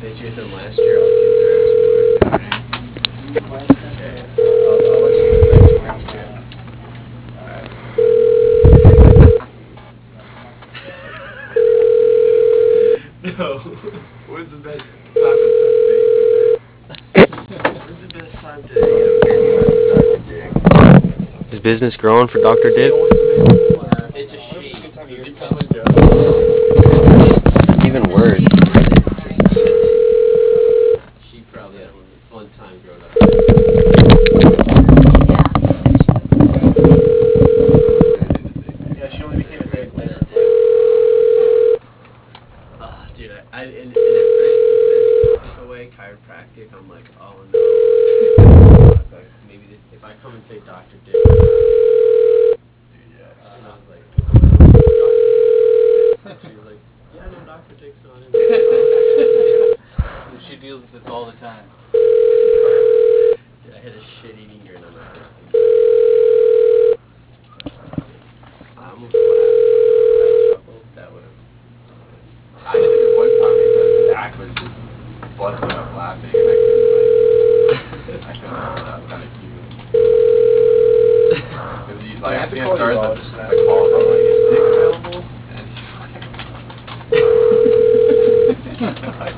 hit you with them last year. I'll kiss her ass for it. Okay. I'll let you know next year. No. When's the best time to touch base? When's the best time to, get in touch with Dr. Dick? Is business growing for Dr. Dick? It's a she. That's even worse. She probably had a fun time growing up. Yeah, she only became a dick later. Dude, and at first, special way, chiropractic, I'm like, oh no. Maybe if I come and say Dr. Dick, and I was like, she was like, yeah, no, Dr. Dick's on it. She deals with this all the time. Dude, I had a shit-eating grin on my face. I almost laughed. That would have. I did it one time because Zach was just busting up laughing and I couldn't hold it. That was kind of cute. Because he like, as soon as it starts, the call from like, is Dick available? And he's like,